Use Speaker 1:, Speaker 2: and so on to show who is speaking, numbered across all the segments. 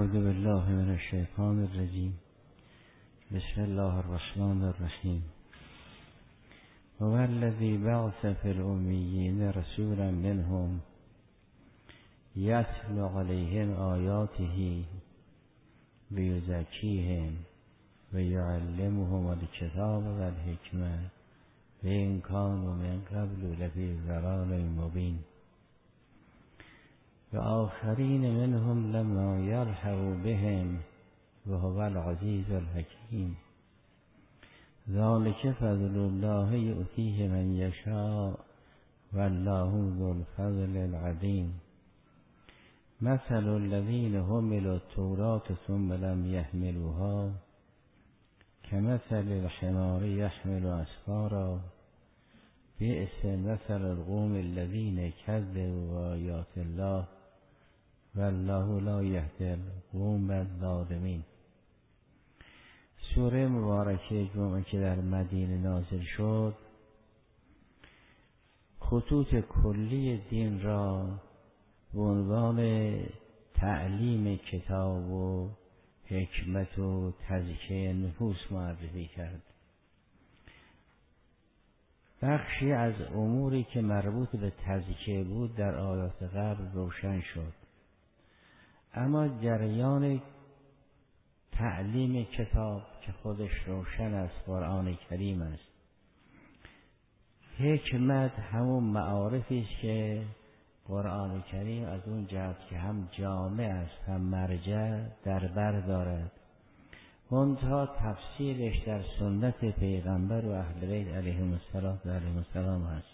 Speaker 1: اعوذ بالله من الشیطان الرجیم. بسم الله الرحمن الرحیم. هو الذی بعث فی الامیین رسولا منهم یتلو علیهم آیاته ویزکیهم ویعلمهم الکتاب والحکمة وإن كانوا من قبل لفی ضلال مبین و آخرین منهم لما یلحقوا بهم وهو العزیز الحکیم. ذلک فضل الله یؤتیه من یشاء والله ذو الفضل العظیم. مثل الذین حملوا التوراة ثم لم يحملوها كمثل الحمار يحمل أسفارا بئس مثل القوم الذين كذبوا بآيات الله والله لا يهدي القوم الظالمین. سوره مبارکه جمعه که در مدینه نازل شد خطوط کلی دین را به عنوان تعلیم کتاب و حکمت و تزکیه نفوس معرفی کرد. بخشی از اموری که مربوط به تزکیه بود در آیات قبل روشن شد، اما جریان تعلیم کتاب که خودش روشن است قرآن کریم است. حکمت همون معارفی است که قرآن کریم از اون جهت که هم جامع است هم مرجع در بر دارد، منتها تفسیرش در سنت پیغمبر و اهل بیت علیهم السلام است.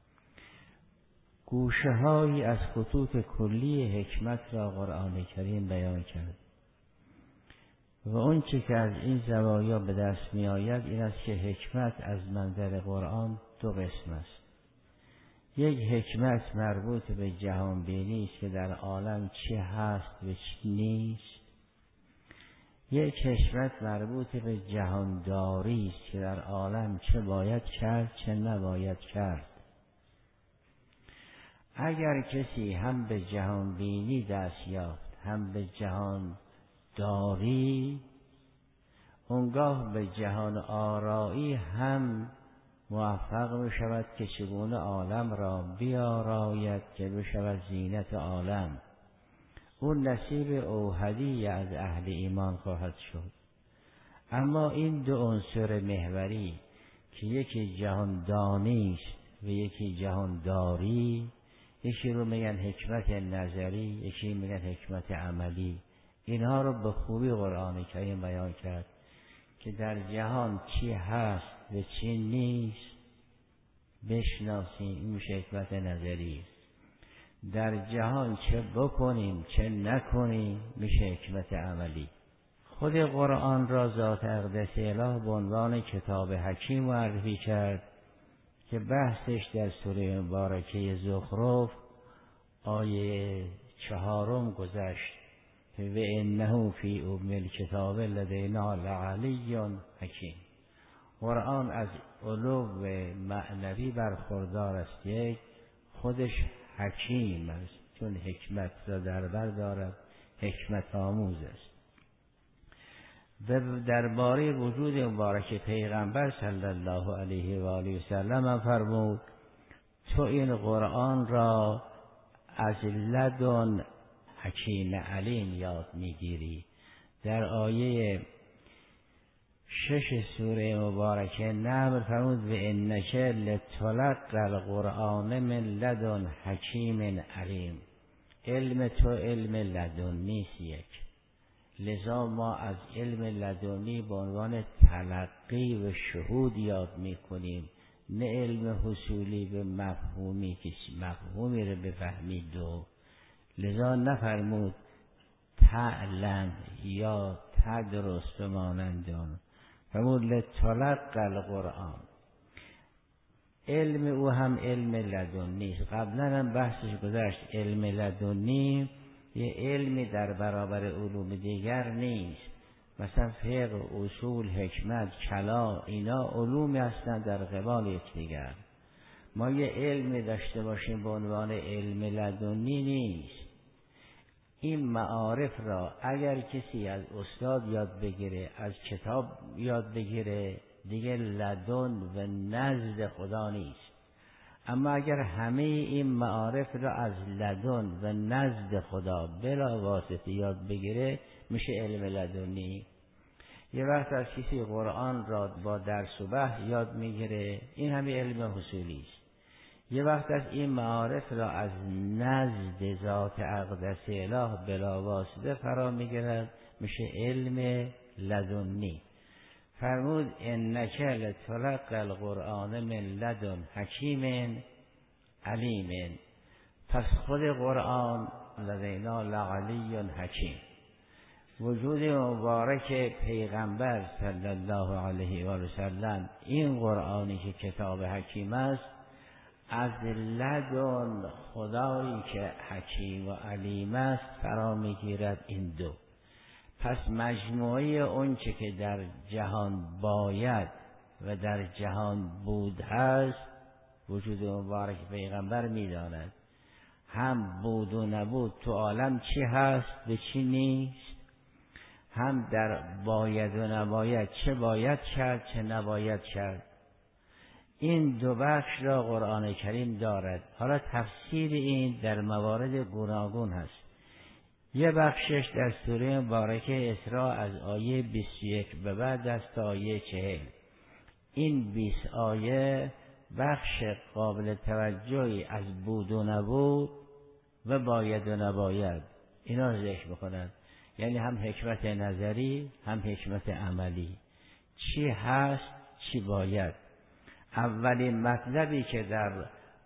Speaker 1: گوشه هایی از خطوط کلی حکمت را قرآن کریم بیان کرد و اون چه که از این زوایا به دست می آید این است که حکمت از منظر قرآن دو قسم است. یک حکمت مربوط به جهان بینی است که در عالم چی هست و چی نیست. یک حکمت مربوط به جهانداری است که در عالم چه باید کرد چه نباید کرد. اگر کسی هم به جهان بینی دست یافت هم به جهان داری، اونگاه به جهان آرایی هم موفق بشود که چگونه عالم را بیاراید که بشود زینت عالم. اون نصیب اوحدی از اهل ایمان خواهد شد. اما این دو عنصر محوری که یکی جهان دانی است و یکی جهان داری، یکی رو میگن حکمت نظری یکی میگن حکمت عملی، اینها رو به خوبی قرآن کریم بیان کرد که در جهان چی هست و چی نیست بشناسیم. این میشه حکمت نظری. در جهان چه بکنیم چه نکنیم میشه حکمت عملی. خود قرآن را ذات اقدس اله به عنوان کتاب حکیم معرفی کرد که بحثش در سوره مبارکه زخرف آیه 4 گذشت و انه فی ام الکتاب لدینا لعلی حکیم. قرآن از علو معنوی برخوردار است، یک خودش حکیم است چون حکمت را در بر دارد، حکمت آموز است. و درباره وجود مبارک پیغمبر صلی الله علیه و آله و سلم فرمود تو این قرآن را از لدن حکیم علیم یاد میگیری. در آیه 6 سوره مبارکه نمل فرمود و انک لتلقی القرآن من لدن حکیم علیم. علم تو علم لدنی است یک، لذا ما از علم لدنی به عنوان تلقی و شهود یاد میکنیم، نه علم حصولی به مفهومی که مفهومی رو بفهمی. دو لذا نفرمود تعلم یا تدرس به مانند آن، فرمود لتلقی القرآن. علم او هم علم لدنی است. قبلا هم بحثش گذشت. علم لدنی یه علمی در برابر علوم دیگر نیست. مثلا فقه، اصول، حکمت، کلام، اینا علومی هستند در قبال یکدیگر. ما یه علمی داشته باشیم به عنوان علم لدنی نیست. این معارف را اگر کسی از استاد یاد بگیره، از کتاب یاد بگیره، دیگه لدن و نزد خدا نیست. اما اگر همه این معارف را از لدن و نزد خدا بلا واسطه یاد بگیره، میشه علم لدنی. یه وقت از کسی قرآن را با درس و بحث یاد میگیره، این همه علم حصولی است. یه وقت از این معارف را از نزد ذات اقدس اله بلا واسطه فرا میگیرد، میشه علم لدنی. فرمود انک لتلقی القرآن من لدن حکیم علیم. پس خود قرآن لدینا لعلی حکیم. وجود مبارک پیغمبر صلی الله علیه و سلم، این قرآنی که کتاب حکیم است، از لدن خدایی که حکیم و علیم است فرا میگیرد این دو. پس مجموعه اون چه که در جهان باید و در جهان بود هست، وجود مبارک پیغمبر میداند. هم بود و نبود تو عالم چی هست و چی نیست، هم در باید و نباید چه باید کرد چه نباید کرد. این دو بخش را قرآن کریم دارد. حالا تفسیر این در موارد گوناگون هست. یه بخشش در سوره مبارکه اسراء از آیه 21 به بعد از تا آیه 40. این 20 آیه بخش قابل توجهی از بود و نبود و باید و نباید اینا رو ذکر می‌کند. یعنی هم حکمت نظری هم حکمت عملی، چی هست چی باید. اولین مطلبی که در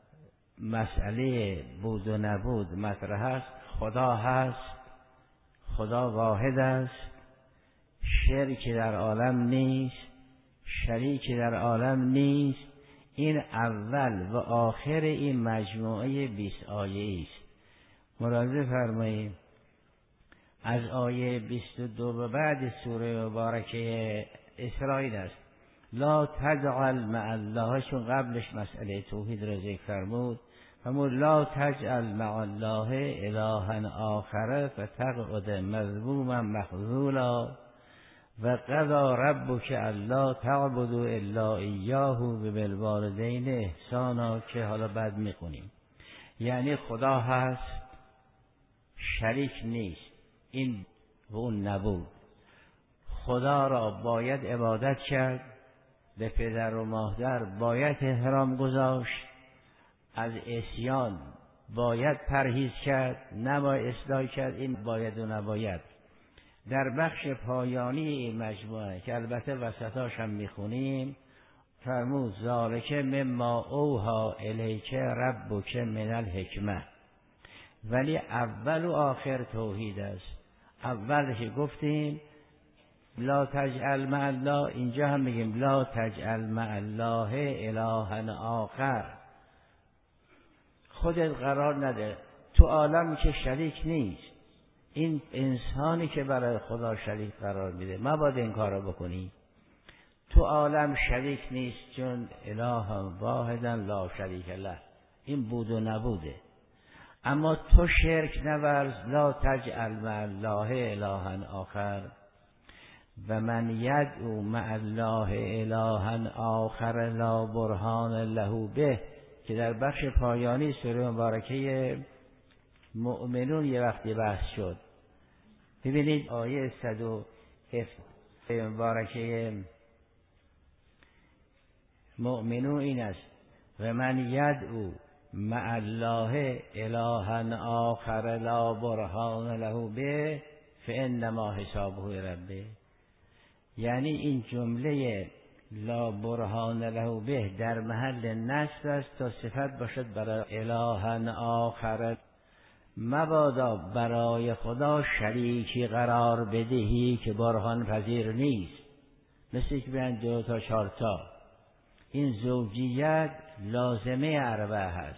Speaker 1: مسئله بود و نبود مطرح است، خدا هست، خدا واحد است، شرکی در عالم نیست، شریکی در عالم نیست. این اول و آخر این مجموعه 20 آیه است. ملاحظه فرمایید از آیه 22 به بعد سوره مبارکه اسرائیل است. لا تجعل مع الله، چون قبلش مسئله توحید را ذکر فرمود، فرمود لا تجعل مع الله الها آخر فتقعد مذموما مخذولا و قضى ربک الا تعبدوا الا ایاه و بالوالدین احسانا، که حالا بعد میخونیم. یعنی خدا هست، شریک نیست، این و اون نبود. خدا را باید عبادت کرد، به پدر و مادر باید احترام گذاشت، از عصیان باید پرهیز کرد، نباید اصلاح کرد. این باید و نباید. در بخش پایانی این مجموعه که البته وسطاش هم میخونیم، فرمود ذالک مما اوحی الیک ربک من الحکمه. ولی اول و آخر توحید است. اول که گفتیم لا تجعل مع الله، اینجا هم میگیم لا تجعل مع الله الها آخر. خودت قرار نده تو عالم که شریک نیست. این انسانی که برای خدا شریک قرار میده مبادا این کارو بکنی. تو عالم شریک نیست، چون اله واحدا لا شریک له، این بود و نبوده. اما تو شرک نورز، لا تجعل مع الله الها آخر و من یدعو مع الله الها آخر لا برهان له به، که در بخش پایانی سوره مبارکه مؤمنون یه وقتی بحث شد. ببینید آیه 107 مبارکه مؤمنون این است و من یدعو مع الله الها آخر لا برهان له به فانما حسابه ربه. یعنی این جمله لا برهان له به در محل نصب است تا صفت باشد برای الها آخر. مبادا برای خدا شریکی قرار بدهی که برهان پذیر نیست، مثل که بیان 2 تا 4 تا. این زوجیت لازمه اربعه هست.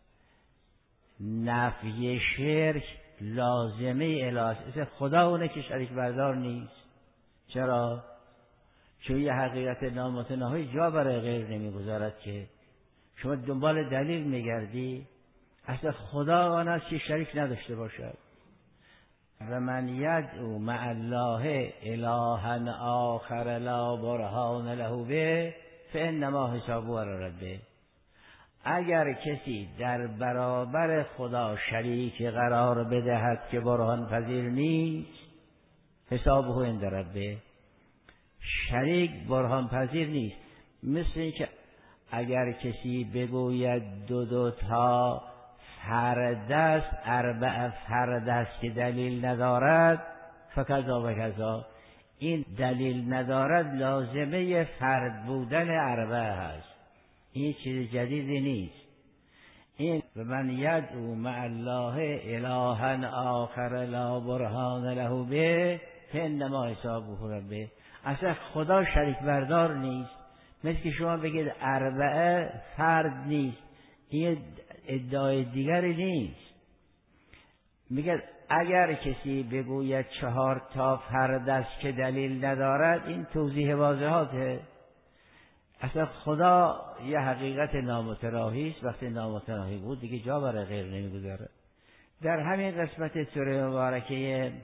Speaker 1: نفی شرک لازمه الهی. خدا اونه که شریک بردار نیست. چرا؟ چون یه حقیقت نامتناهی جا برای غیر نمیگذارد که شما دنبال دلیل میگردی. اصلا خدا آن است که شریک نداشته باشد. و من یدعو مع الله الها آخر لا برهان له به فانما حسابه علی ربه. اگر کسی در برابر خدا شریک قرار بدهد که برهان پذیر نیست، حسابه عند ربه، شریک برهان پذیر نیست. مثل اینکه اگر کسی بگوید دو تا فرد است، اربع فرد است که دلیل ندارد، فکذا و کذا، این دلیل ندارد لازمه فرد بودن اربع هست، این چیز جدیدی نیست. این من یدعو مع الله الها آخر لا برهان له به فانما حسابه ربه. اصلا خدا شریک بردار نیست. مثل که شما بگید اربعه فرد نیست، این ادعای دیگری نیست. میگه اگر کسی بگوید 4 تا فرد است که دلیل ندارد، این توضیح واضحاته. اصلا خدا یه حقیقت نامتناهی است، وقتی نامتناهی بود دیگه جا برای غیر نمیگذاره. در همین قسمت سوره مبارکه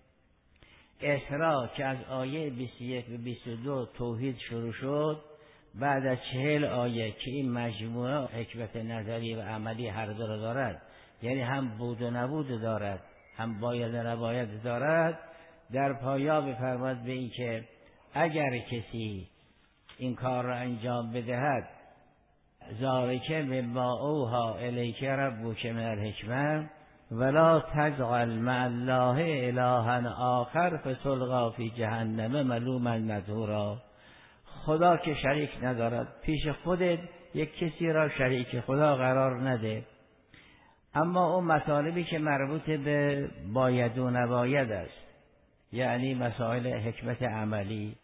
Speaker 1: اسراء که از آیه 21 و 22 توحید شروع شد، بعد از 40 آیه که این مجموعه حکمت نظری و عملی هر دو را دارد، یعنی هم بود و نبود دارد، هم باید و نباید دارد، در پایان می‌فرماید به این که اگر کسی این کار را انجام بدهد، ذالک مما اوحی الیک ربک من الحکمة ولا تجعل مع الله الها آخر فتلقی فی جهنم ملوما مدحورا. خدا که شریک ندارد، پیش خودت یک کسی را شریک خدا قرار نده. اما اون مطالبی که مربوط به باید و نباید است، یعنی مسائل حکمت عملی،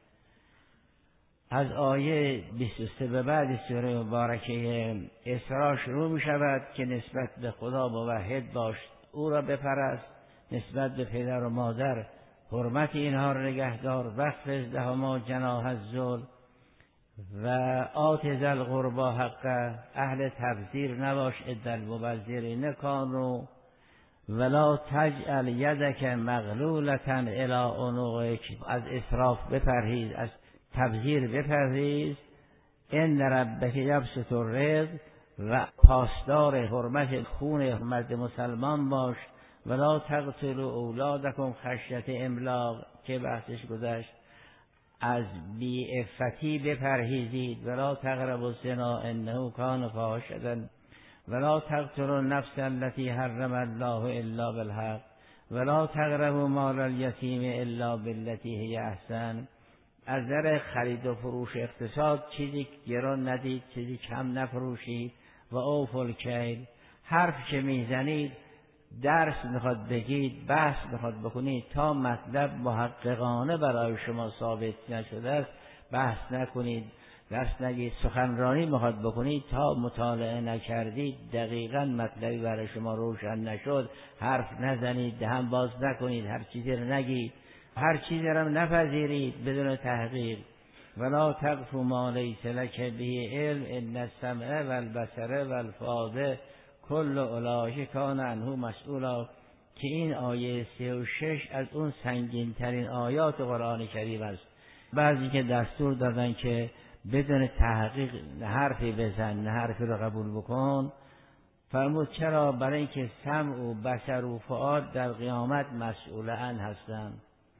Speaker 1: از آیه 23 به بعد سوره مبارکه اسراء شروع می شود که نسبت به خدا موحد باش، او را بپرست، نسبت به پدر و مادر حرمت اینها را نگهدار، واخفض لهما جناح الذل و آت ذی القربی حقه، اهل تبذیر نباش، اد المبذرین کانوا ولا تجعل یدک مغلولة الی عنقک، از اسراف بپرهیز، از تبذیر بپرهیز. ان ربک یبسط الرزق، و پاسدار حرمت خون مرد مسلمان باش. ولا تقتلوا اولادکم خشیة املاق که بحثش گذشت. از بی‌عفتی بپرهیزید. ولا تقربوا الزنا انه کان فاحشة ولا تقتلوا النفس التي حرم الله الا بالحق ولا تقربوا مال الیتیم الا بالتي هی احسن. از در خرید و فروش اقتصاد چیزی گران ندید، چیزی کم نفروشید. و اوفوا الکیل، حرف که میزنید درس میخواد بگید، بحث میخواد بکنید، تا مطلب محققانه برای شما ثابت نشده است بحث نکنید، درس نگید. سخنرانی میخواد بکنید، تا مطالعه نکردید، دقیقاً مطلبی برای شما روشن نشد حرف نزنید، دهن باز نکنید، هر چیزی رو نگید، هر چیزی رو نپذیرید بدون تحقیق. ولا تقف ما لیس لک به علم ان السمع والبصر والفؤاد کل اولئک کان عنه مسئولا، که این آیه 36 از اون سنگین ترین آیات قرآن کریم است. بعضی که دستور دادن که بدون تحقیق حرفی بزن، نه حرفی رو قبول بکن. فرمود چرا؟ برای اینکه سمع و بصر و فؤاد در قیامت مسئولان هستند.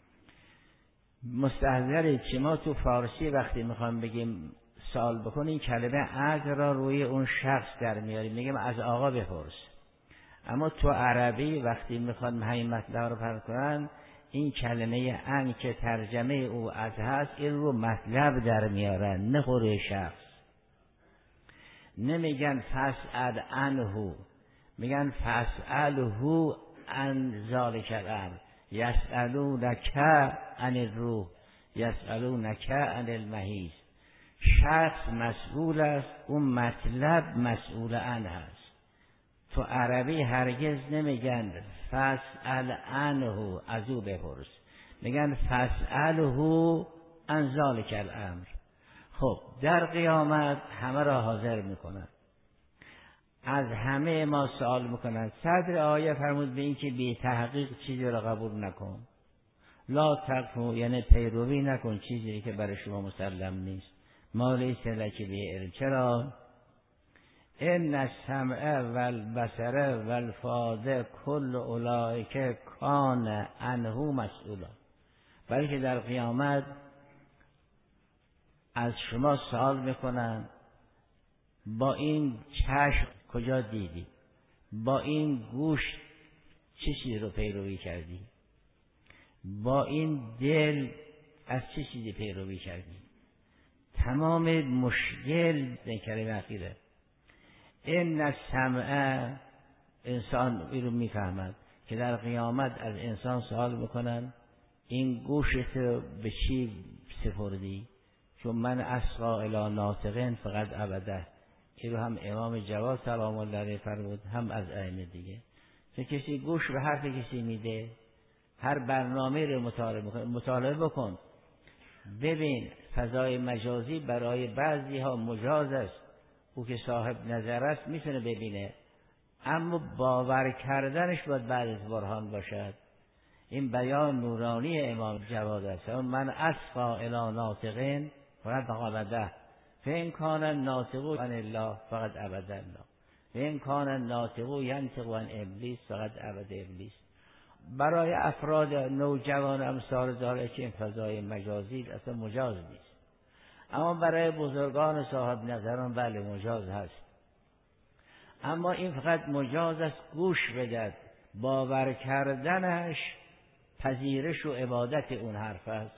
Speaker 1: مستحضرید که ما تو فارسی وقتی میخوام بگیم سوال بکنیم کلمه از را روی اون شخص در میاریم، میگیم از آقا بپرس. اما تو عربی وقتی میخوان همین مطلب رو فرق کنن، این کلمه ان که ترجمه او از هست، این رو مطلب در میارن، نه خود شخص. نمیگن فاسأل عنه، میگن فاسأله عن ذلک الامر. یسألونک عن الروح یسألونک عن المحیض. شخص مسئول است، اون مطلب مسئول عنه هست. تو عربی هرگز نمیگن فاسأل عنه، از او بپرس، میگن فاسأله عن ذلک الامر. خب در قیامت همه را حاضر میکنن. از همه ما سوال میکنن. صدر آیه فرمود به این که بی تحقیق چیزی را قبول نکن. لا تقفو یعنی پیروی نکن چیزی که برای شما مسلم نیست. ما لیس لک به علم. چرا؟ ان السمع والبصر والفؤاد کل اولئک کان عنه مسئولا. برای که در قیامت از شما سوال میکنن با این چشم کجا دیدی؟ با این گوش چه چیزی رو پیروی کردی؟ با این دل از چه چیزی پیروی کردی؟ تمام مشکل در کلمه اخیره. این السمع، انسان این رو میفهمد که در قیامت از انسان سوال میکنن این گوشت به چی سپردی؟ چون من اسقا الی ناطقین فقط ابده. این رو هم امام جواد سلام الله علیه فرمود، هم از ائمه دیگه. چون کسی گوش به حرف کسی میده، هر برنامه رو مطالعه بکن، ببین فضای مجازی برای بعضی ها مجاز است. او که صاحب نظر است میتونه ببینه، اما باور کردنش باید بعد از برهان باشد. این بیان نورانی امام جواد است. من اسقا الی ناطقین فقط ابده، فإن کان الناطق عن الله فقط ابد الله، فإن کان الناطق ینطق عن ابلیس فقط ابد ابلیس. برای افراد نوجوان امثال ذالک این فضای مجازی اصلا مجاز نیست، اما برای بزرگان صاحب نظران بله مجاز هست. اما این فقط مجاز است گوش بدهد، باور کردنش پذیرش و عبادت اون حرف است.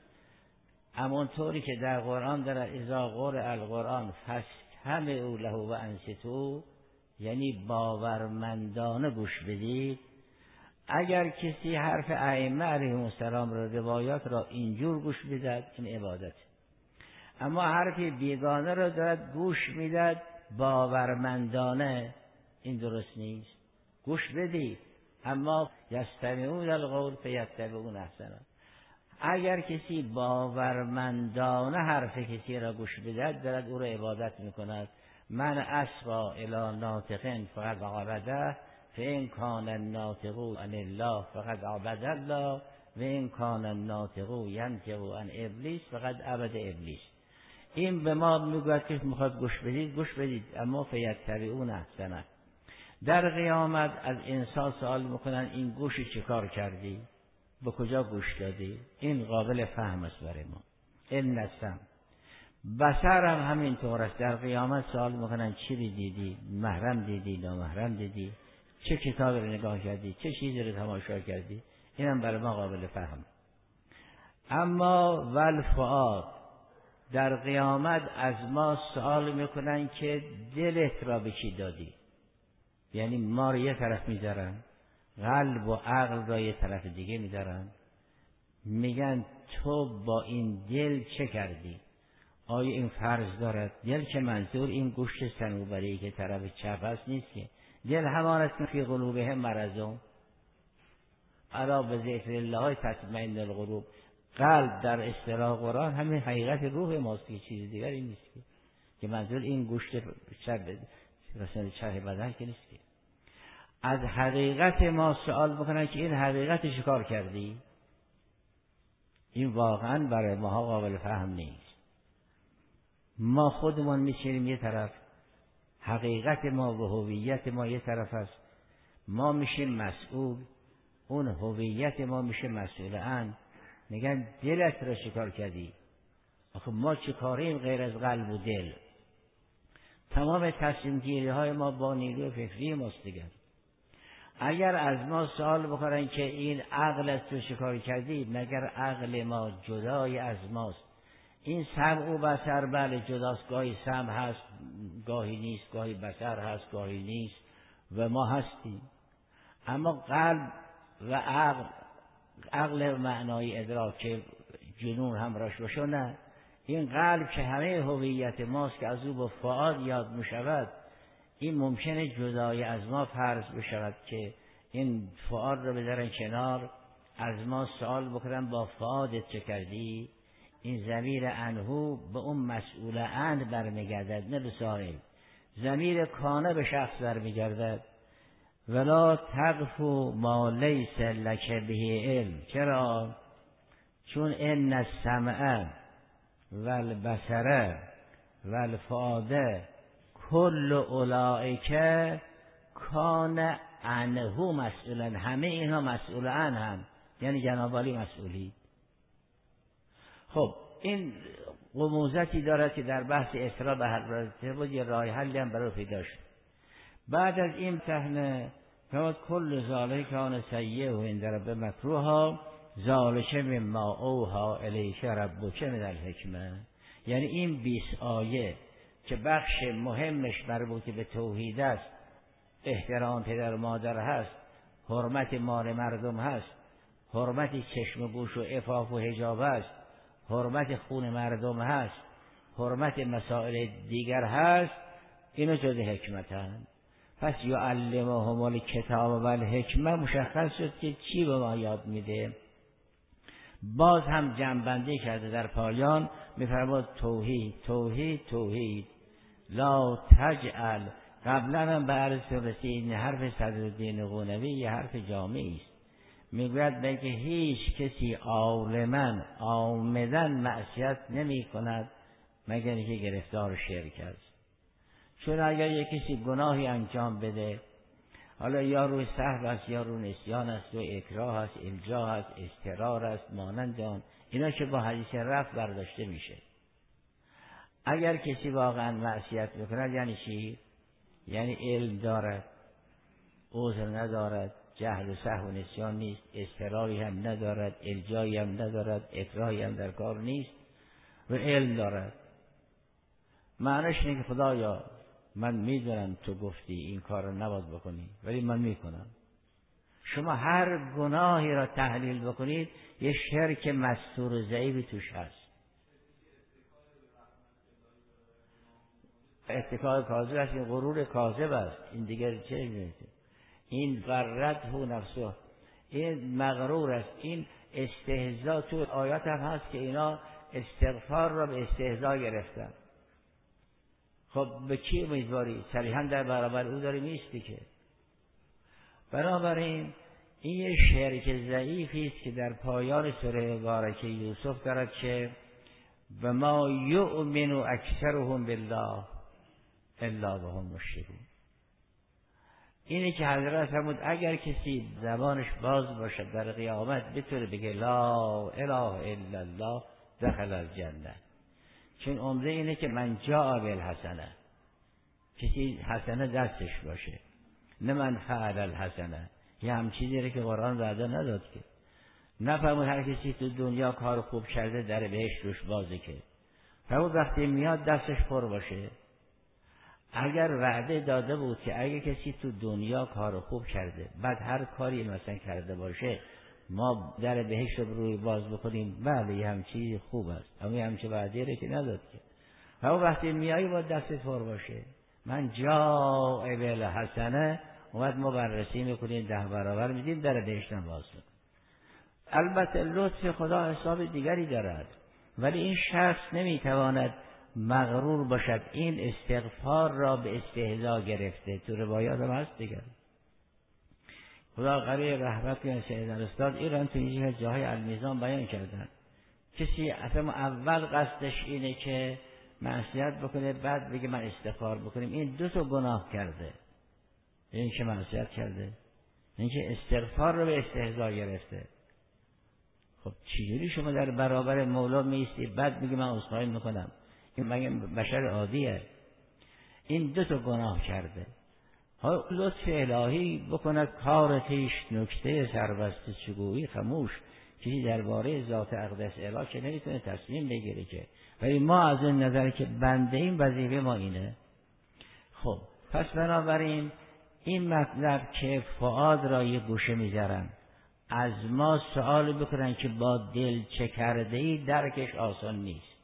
Speaker 1: همونطوری که در قرآن داره اذا قرئ القرآن فاستمعوا له و انصتوا، یعنی باورمندانه گوش بدید. اگر کسی حرف ائمه علیهم السلام را، روایات را اینجور گوش بدهد این عبادت، اما حرف بیگانه را دارد گوش میدهد باورمندانه، این درست نیست. گوش بدید اما یستمعون القول فیتبعون احسنه. اگر کسی باورمندانه حرف کسی را گوش بدهد دارد او را عبادت میکند. من اسقا الی ناطقین فقط عبده، فإن کان الناطق عن الله فقط عبد الله، و این کان الناطق ینطق عن ابلیس فقط عبد ابلیس. این به ما میگوید که میخواد گوش بدید اما فیتبعون احسنه. در قیامت از انسان سوال میکنن این گوش چه کار کردی؟ به کجا گوش دادی؟ این قابل فهم است برای ما. این نسم بصر هم همینطور است. در قیامت سوال میکنن چی دیدی؟ محرم دیدی؟ نامحرم دیدی؟ چه کتابی رو نگاه کردی؟ چه چیزی رو تماشا کردی؟ این هم برای ما قابل فهم. اما والفؤاد، در قیامت از ما سوال میکنن که دلت را به چی دادی؟ یعنی ما رو یه طرف میذارن، قلب و عقل را یه طرف دیگه میذارن، میگن تو با این دل چه کردی؟ آیا این فرض دارد؟ دل که منظور این گوشت صنوبری که طرف چپ است نیست که. دل همان است که فی قلوبهم مرض الا بذکر الله تطمئن القلوب. قلب در اصطلاح قرآن همین حقیقت روح ماست که چیز دیگری نیست که منظور این گوشت چپ بدن که نیست که. از حقیقت ما سوال بکنن که این حقیقت شکار کردی؟ این واقعا برای ما قابل فهم نیست. ما خودمون میشینیم یه طرف، حقیقت ما و هویت ما یه طرف است، ما میشیم مسئول، اون هویت ما میشه مسئول. میگن دلت را شکار کردی. آخه ما چه کاریم غیر از قلب و دل؟ تمام تصمیم گیری های ما با نیروی فکری ماست دیگر. اگر از ما سوال بکنن که این عقل تو شکار کردی، مگر عقل ما جدای از ماست؟ این سمع و بصر بله جداست، گاهی سمع هست گاهی نیست، گاهی بصر هست گاهی نیست و ما هستیم. اما قلب و عقل معنای ادراک که جنون همراهش باشه نه. این قلب که همه هویت ماست که از او با فؤاد یاد میشود، این ممکنه جدای از ما فرض بشود که این فؤاد رو بذارن کنار، از ما سوال بکنن با فؤادت چه کردی؟ این ضمیر انهو به اون مسئول برمیگردد نه به سائل. ضمیر کانه به شخص برمیگردد. ولا تقف ما لیس لک به علم. چرا؟ چون ان السمع والبصر والفؤاد کل اولئک کان عنه مسئولا. همه اینها مسئول عنه، یعنی جناب علی مسئولی. خب این غموزتی دارد که در بحث اسراء به حضرت بود، یه راه حلی هم برای پیدا شد. بعد از این صحنه فرمود کل ذالک کان سیئه عند ربک مکروها ذالک مما اوحی الیک ربک من الحکمه. یعنی این 20 آیه که بخش مهمش مربوط به توحید است، احترام پدر و مادر هست، حرمت مال مردم هست، حرمت چشم و گوش و عفاف و حجاب است، حرمت خون مردم هست، حرمت مسائل دیگر هست، اینو جز حکمت هست. پس یعلمهم الکتاب و الحکمه مشخص شد که چی به ما یاد میده. باز هم جمع‌بندی کرده در پایان، میفرماد توحید توحید توحید لا تجعل. قبلا هم به عرض رسید این حرف صدرالدین قونوی یه حرف جامعی است. میگوید بلکه هیچ کسی عالما عامدا معصیت نمی کند مگر اینکه گرفتار شرک است. چون اگر یک کسی گناهی انجام بده، حالا یا روی سهو است یا روی نسیان است یا اکراه است، الجا است، اضطرار است، مانند آن، اینا که با حدیث رفع برداشته میشه. اگر کسی واقعا معصیت میکند یعنی چی؟ یعنی علم دارد، عذر ندارد، جهل و سهو و نسیان نیست، اضطراری هم ندارد، الجایی هم ندارد، اکراهی هم در کار نیست و علم دارد. معنیش اینه که خدایا من میدونم تو گفتی این کار رو نباید بکنی ولی من میکنم. شما هر گناهی را تحلیل بکنید یه شرک مستور و ضعیفی توش هست. اتکای کاذب است، این غرور کاذب است. این دیگر چه میگه؟ این غرته نفسه، این مغرور است. این استهزاء، تو آیات هم هست که اینا استغفار را به استهزاء گرفتن. خب به کی امیدواری؟ صریحا در برابر او داری میستی که. بنابراین این یه شرک ضعیفی است که در پایان سوره مبارکه یوسف دارد که و ما یؤمن اکثرهم بالله الا وهم مشرکون. اینه که حضرت فرمود اگر کسی زبانش باز باشد در قیامت بتونه بگه لا اله الا الله دخل الجنه. چون عمده اینه که من جاء بالحسنه، کسی حسنه دستش باشه، نه من فعل الحسنه. یه هم چیزی که قرآن وعده نداد که. نفرمود هر کسی تو دنیا کار خوب کرده در بهشت روش بازه که. فرمود وقتی میاد دستش پر باشه. اگر وعده داده بود که اگه کسی تو دنیا کار خوب کرده بعد هر کاری مثلا کرده باشه ما در بهشت رو روی باز بکنیم، بله یه هم چیزی خوب است، اما یه همچه وعده رو که نداد که. فرمود وقتی میایی باید دستت پر باشه. من جاء بالحسنه، اومد ما بررسی میکنیم 10 برابر میدیم در بهشت هم باز بکنیم. البته لطف خدا حساب دیگری دارد، ولی این شخص نمیتواند مغرور باشد. این استغفار را به استهزاء گرفته. تو روایات هم هست دیگر. خدا قریه رحمت کنه سیدنا استاد ایران تو اینجا جاهای المیزان بیان کردن. کسی اصلا اول قصدش اینه که معصیت بکنه بعد بگه من استغفار بکنیم، این 2 تا گناه کرده. این که معصیت کرده، این که استغفار رو به استهزاء گرفته. خب چجوری شما در برابر مولا میستی بعد میگه من عذرخواهی میکنم؟ این مگه بشر عادیه؟ این 2 تا گناه کرده. ها لطف الهی بکند کار تیش نکته سربسته چگویی خموش. چیزی درباره ذات اقدس الهی که نمیتونه تصمیم بگیره که. ولی ما از این نظر که بنده این وظیفه ما اینه. خب پس بنابراین این مطلب که فؤاد را یه گوشه میذارن، از ما سوال بکنن که با دل چه کرده ای، درکش آسان نیست.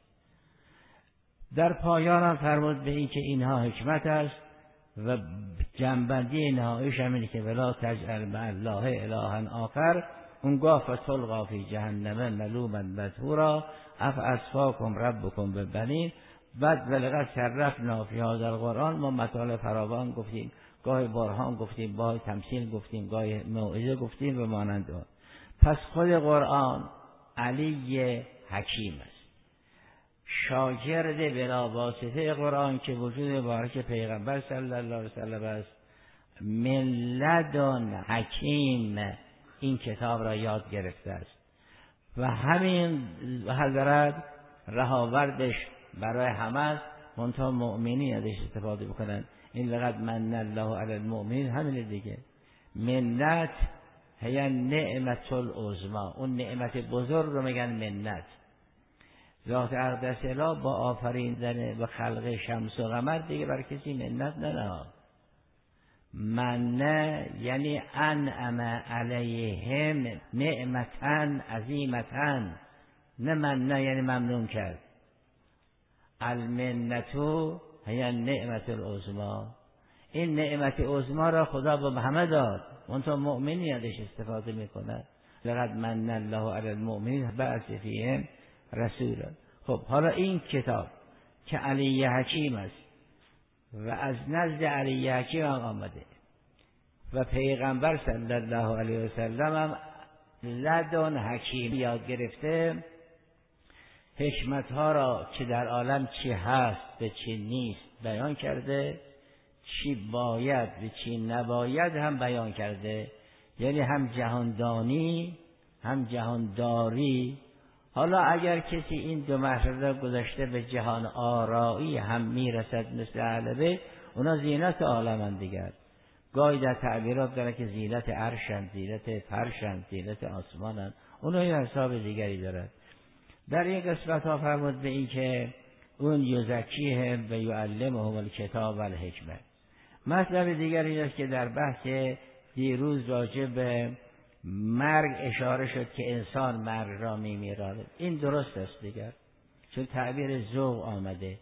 Speaker 1: در پایان هم فرمود به این که اینها حکمت است و جنبندی نهاییش هم اینه که ولا تجعل مع الله الها آخر اونگاه فتلقی فی جهنم ملوما مدحورا افاسفاکم ربکم ببنین بعد ولقد صرفنا فی هذا القرآن، ما مطالب فراوان گفتیم، گاه برهان گفتیم، گاه تمثیل گفتیم، گاه موعظه گفتیم و مانند آن. پس خود قرآن علی حکیم است، شاگرد بلا واسطه قرآن که وجود مبارک پیغمبر صلی الله علیه وسلم است، من لدن حکیم این کتاب را یاد گرفته است و همین حضرت رهاوردش برای همه است، منتها مؤمنین ازش استفاده بکنن. این لقد من الله علی المؤمنین همین دیگه. منت هی نعمت العظما، اون نعمت بزرگ رو میگن منت. ذات اقدس اله با آفریدن و خلق شمس و قمر دیگه بر کسی منت ننهاد. منه یعنی انعم علیهم نعمتن عظیمتن، نه منه یعنی ممنون کرد. المنتو هی نعمت العظما، این نعمت عظما را خدا به همه داد، منتها مؤمنی ازش استفاده میکنه. لقد من الله علی المؤمنین بعث فیهم رسولا. خب حالا این کتاب که علی حکیم است و از نزد علی حکیم هم آمده و پیغمبر صلی الله علیه و سلم هم لدن حکیم یاد گرفته، حکمت ها را که در عالم چی هست و چی نیست بیان کرده، چی باید و چی نباید هم بیان کرده، یعنی هم جهاندانی هم جهانداری. حالا اگر کسی این دو مرحله گذشته به جهان آرایی هم میرسد مثل اهل بیت، اونا زینت عالمند دیگر. گاهی در تعبیرات داره که زینت عرشند، زینت فرشند، زینت آسمانند، اونا یه حساب دیگری دارد. در این قسمت ها فرمود به این که اون یزکیهم و یعلمهم الکتاب و الحکمه. مطلب دیگری است که در بحث دیروز راجع به مرگ اشاره شد که انسان مرگ را میمیراند. این درست است دیگر، چون تعبیر ذوق آمده.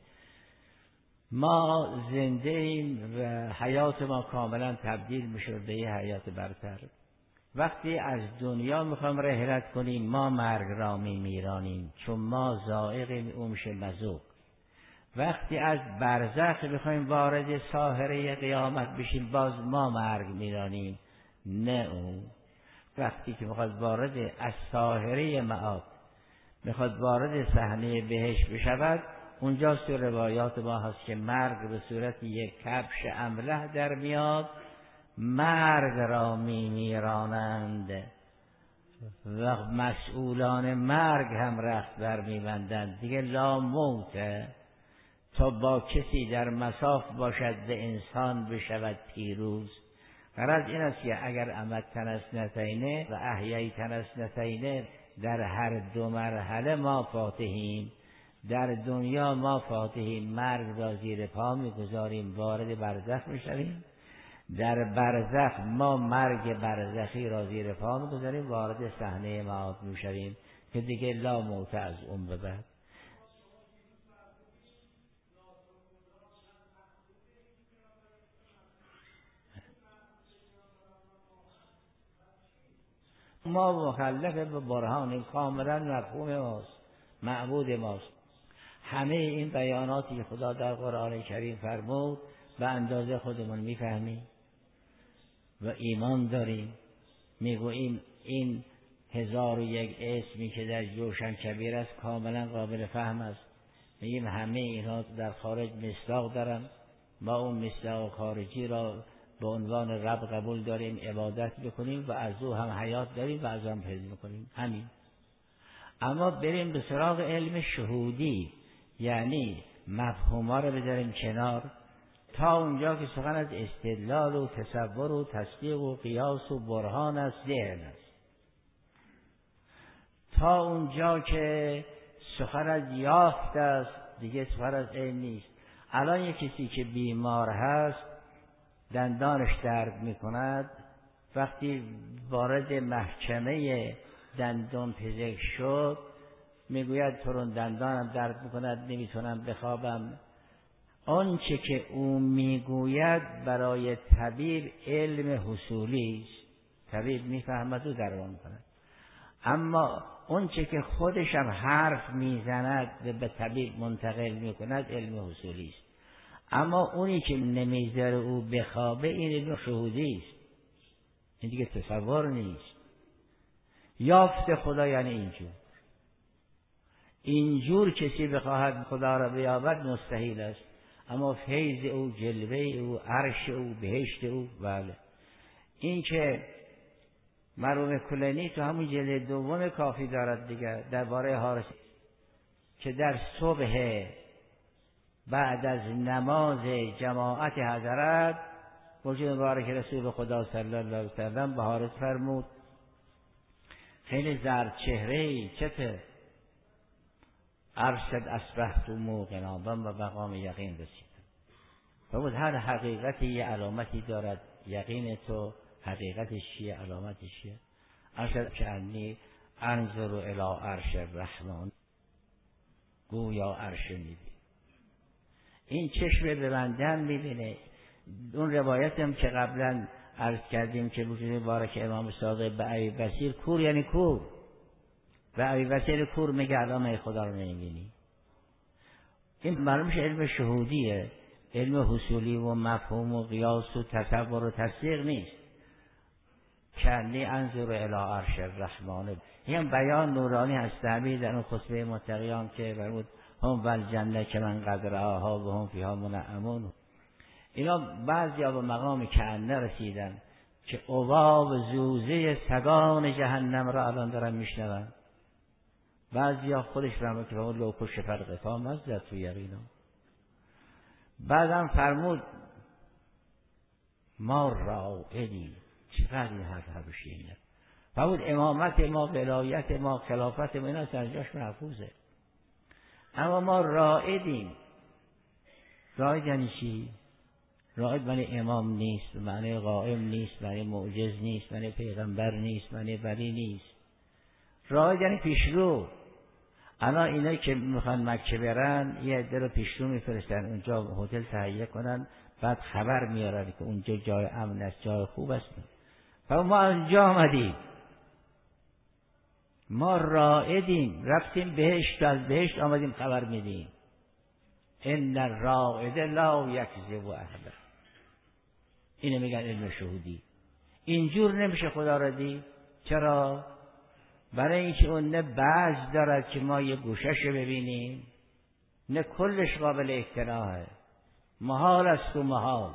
Speaker 1: ما زنده ایم و حیات ما کاملا تبدیل میشد به یه حیات برتر. وقتی از دنیا میخوام رحلت کنیم ما مرگ را میمیرانیم، چون ما ذائقیم، اون میشه مذوق. وقتی از برزخ میخوایم وارد ساحره قیامت بشیم باز ما مرگ میرانیم، نه اون. وقتی که میخواد وارد از ساحره معاد میخواد وارد صحنه بهشت بشود، اونجاست تو روایات ما هست که مرگ به صورت یک کبش امله در میاد، مرگ را میمیرانند و مسئولان مرگ هم رخت بر میبندند. دیگه لا موت تا با کسی در مصاف باشد به انسان بشود پیروز. غرض این است که اگر امتن اثنتین و احییتن اثنتین، در هر دو مرحله ما فاتحیم. در دنیا ما فاتحیم، مرگ را زیر پا میگذاریم، وارد برزخ میشویم. در برزخ ما مرگ برزخی را زیر پا میگذاریم، وارد صحنه معاد میشویم که دیگه لا موت از اون به بعد. ما مخلف به برهان کاملا مفهوم ماست، معبود ماست. همه این بیاناتی که خدا در قرآن کریم فرمود به اندازه خودمون میفهمیم و ایمان داریم. میگوییم این 1001 اسمی که در جوشن کبیر است کاملا قابل فهم است. میگیم همه اینها در خارج مصداق دارن، ما اون مصداق خارجی را به عنوان رب قبول داریم، عبادت بکنیم و از او هم حیات داریم و از هم پیدا میکنیم. همین. اما بریم به سراغ علم شهودی، یعنی مفهوما رو بذاریم کنار تا اونجا که سخن از استدلال و تصور و تصدیق و قیاس و برهان است، ذهن است. تا اونجا که سخن از یافت است دیگه سخن از علم نیست. الان یک کسی که بیمار هست دندانش درد میکند، وقتی وارد محکمه دندان پزشک شد میگوید ترون دندانم درد میکند، نمیتونم بخوابم. آنچه که او میگوید برای طبیب علم حصولی است، طبیب میفهمد و درمان کند. اما اون چه که خودش هم حرف میزند و به طبیب منتقل میکند علم حصولی است. اما اونی که نمیذاره او بخوابه این علم شهودی است. این دیگه تصور نیست. یافت خدا یعنی اینجور کسی بخواهد خدا را بیابد مستحیل است. اما فیض او، جلوه او، عرش او، بهشت او، بله. این که مرحوم کلینی تو همون جلد دوم کافی دارد دیگه درباره حارس که در صبح بعد از نماز جماعت حضرت وجود مبارک رسول خدا صلی الله علیه وسلم به حارس فرمود خیلی زرد چهره‌ای چته ارشد اصبحت موقنا و مقام یقین رسید. فرمود هر حقیقتی یه علامتی دارد، یقین تو حقیقتش چیه، علامتش چیه؟ ارشد کعنی انظر الی عرش الرحمن، گویا عرش میبینی. این چشم ببندن میبینه. اون روایت هم که قبلا عرض کردیم که وجود مبارک امام صادق به ابی بصیر کور یعنی کور، به ابی بصیر کور میگه علامه خدا رو نمیبینی. این معلومش علم شهودیه، علم حصولی و مفهوم و قیاس و تصور و تصدیق نیست. کنی انظر الی عرش الرحمن، این بیان نورانی هست در اون خطبه متقیان که فرمود هم والجنه که من قد رآها و هم فیها منعمون. اینا بعضیا به مقام کنه رسیدن که عباب زوزه سگان جهنم را الان دارن میشنون. بعضیا خودش فرمود که فرمود لو کش فرقتا مزد تو یقینا. بعدم فرمود ما رائدی، چقدر این حرف بشینه. فرمود امامت ما، ولایت ما، خلافت ما اینا سرجاش محفوظه، اما ما رائدیم. رائد یعنی چی؟ رائد معنی امام نیست، معنی قائم نیست، معنی معجز نیست، معنی پیغمبر نیست، معنی ولی نیست. رائد یعنی پیشرو. الان اینایی که میخوان مکه برن یه عده رو پیشرو میفرستن اونجا هتل تهیه کنن، بعد خبر میارن که اونجا جای امن است، جای خوب است. ما اونجا آمدیم، ما رائدیم، رفتیم بهشت، از بهشت آمدیم خبر میدیم. ان الرائد لا یکذب احد. اینو میگن علم شهودی. اینجور نمیشه خدا را دید. چرا؟ برای اینکه اون نه بعض دارد که ما یه گوشش ببینیم، نه کلش قابل اقتناعه، محال است و محال.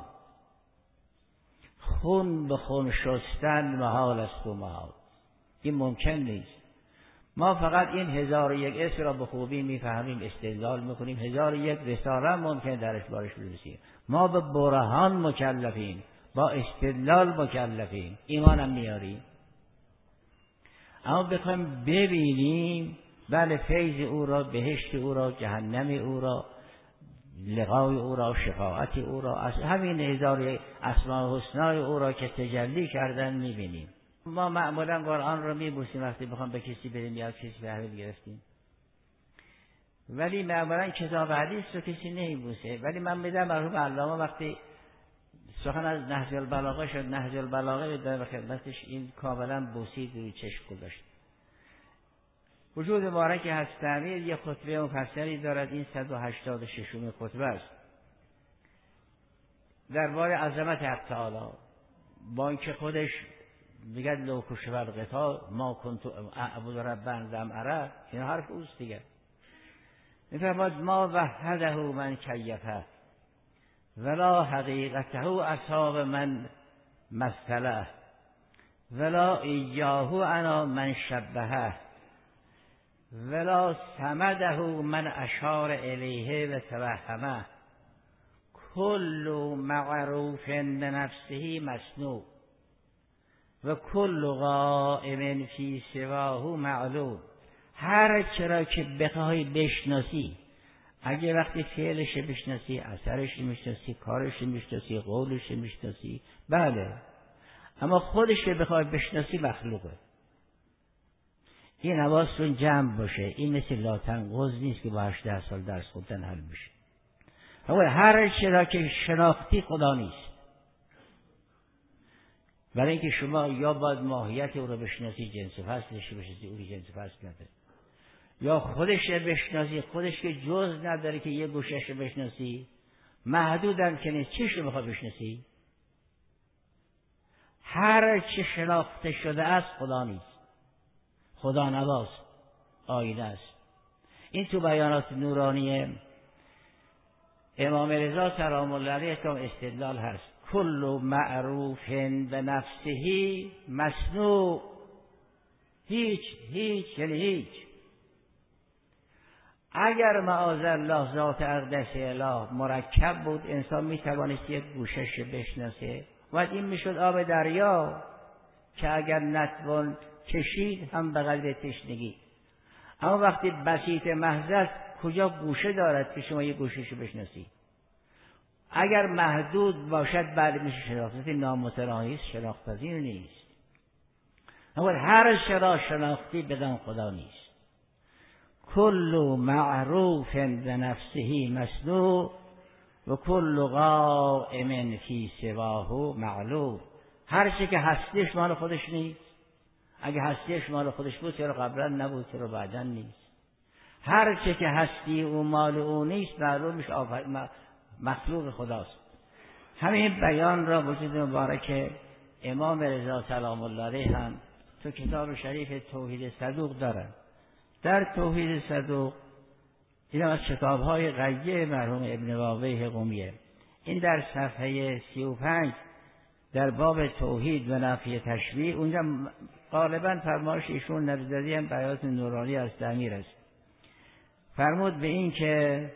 Speaker 1: خون به خون شستن محال است و محال، این ممکن نیست. ما فقط این 1001 اسم را به خوبی میفهمیم، استدلال میکنیم، 1001 رساله ممکن درش بارش برسیم. ما به برهان مکلفیم، با استدلال مکلفیم، ایمانم میاریم. اما بخوایم ببینیم بله فیض او را، بهشت او را، جهنم او را، لقای او را، شفاعت او را، از همین 1001 اسماء الحسنا او را که تجلی کردن میبینیم. ما معمولا قرآن رو میبوسیم وقتی بخوام به کسی بریم یا کسی تحویل گرفتیم، ولی معمولا کتاب حدیث رو کسی نمیبوسه. ولی من میدم مرحوم علامه وقتی سخن از نهج البلاغه شد، نهج البلاغه در خدمتش این کاملا بوسید روی چشم گذاشت. وجود مبارک هستمی یه خطبه مفصلی دارد، این 186 خطبه است درباره عظمت حق تعالی. با اینکه خودش میگه لو کشف الغطا ما کنت اعبد ربا لم اره، این حرف اوست دیگه. میفرماد ما وحده من کیفه ولا حقیقته اصحاب من مثله ولا ایاه انا من شبهه ولا سمده من اشار الیه و توهمه کل معروف بنفسه مصنوع و کل قائم فی سواه معلوم. هر چرا که بخوای بشناسی، اگه وقتی فعلش بشناسی، اثرش میشناسی، کارش میشناسی، قولش میشناسی، بله، اما خودش که بخوای بشناسی مخلوقه. این حواستون جمع باشه. این مثل لاتنقض نیست که با 18 سال درس خوندن حل میشه. هر چرا که شناختی خدا نیست. برای اینکه شما یا باید ماهیت او رو بشناسی، جنس و فصلش رو بشناسی، او که جنس و فصل نداره، یا خودش رو بشناسی، خودش که جز نداره که یه گوشش رو بشناسی، محدودم که نیست، چیش رو بخواد بشناسی؟ هر چه شناخته شده است خدا نیست، خدا نواست، آینه است. این تو بیانات نورانی امام رضا سلام الله علیه که استدلال هست. کل معروف به نفسه مصنوع، هیچ یعنی هیچ. اگر معاذالله ذات اقدس اله مرکب بود، انسان میتوانست یک گوشش بشناسه و این میشد آب دریا که اگر نتوان کشید هم به قدر تشنگی. اما وقتی بسیط محض است، کجا گوشه دارد که شما یک گوشش بشناسی؟ اگر محدود باشد بعد میشه شناخت، نامتناهی است، شناخت‌پذیر نیست. اما هر چرا شناختی بدان خدا نیست. کل معروف به نفسه مصنوع و کل قائم فی سواه معلوم. هر چه که هستیش مال خودش نیست. اگه هستیش مال خودش بود چرا قبلا نبود، چرا بعدا نیست؟ هر چه که هستی او مال او نیست، معلومش مخلوق خداست. همین بیان را وجود مبارک امام رضا سلام الله علیه هم تو کتاب شریف توحید صدوق دارن. در توحید صدوق این از کتاب‌های غیه مرحوم ابن واقعه قمیه. این در صفحه 35 در باب توحید و نفی تشبیه، اونجا غالبا فرمایش ایشون نبذری هم بیات نورانی از تعمیر است. فرمود به این که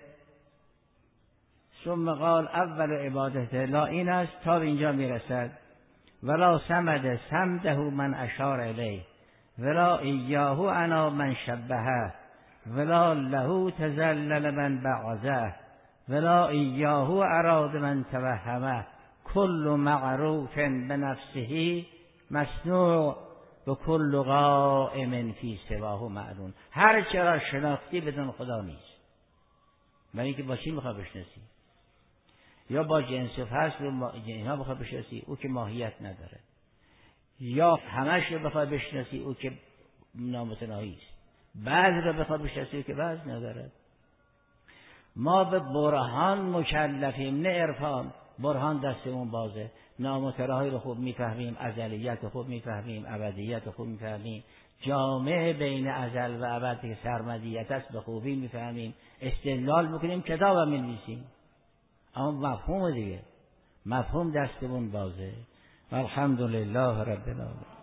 Speaker 1: ثم قال اول عبادت لا، این است تا به اینجا میرسد. ولا سمد سمده من اشار الیه ولا ایاه انا من شبهه ولا له تزلل من بعضه ولا ایاه اراد من توهمه کل معروف بنفسه مصنوع و کل قائم فی سواه معلوم. هر چرا شناختی بدون خدا نیست. برای اینکه با چی میخواد بشناسی؟ یا با جنس و فصل و اینها بخواد بشناسی، او که ماهیت نداره، یا همش رو بخواد بشناسی، او که نامتناهی است. بعض رو بخواد بشناسی، او که بعض نداره. ما به برهان مکلفیم، نه عرفان. برهان دستمون بازه، نامتناهی رو خوب میفهمیم، ازلیت رو خوب میفهمیم، ابدیت رو خوب میفهمیم، جامع بین ازل و ابد که سرمدیت است به خوبی میفهمیم، استدلال میکنیم، کتاب هم می‌نویسیم. اما مفهوم دیگه، مفهوم دستمون بازه. الحمدلله رب العالمین.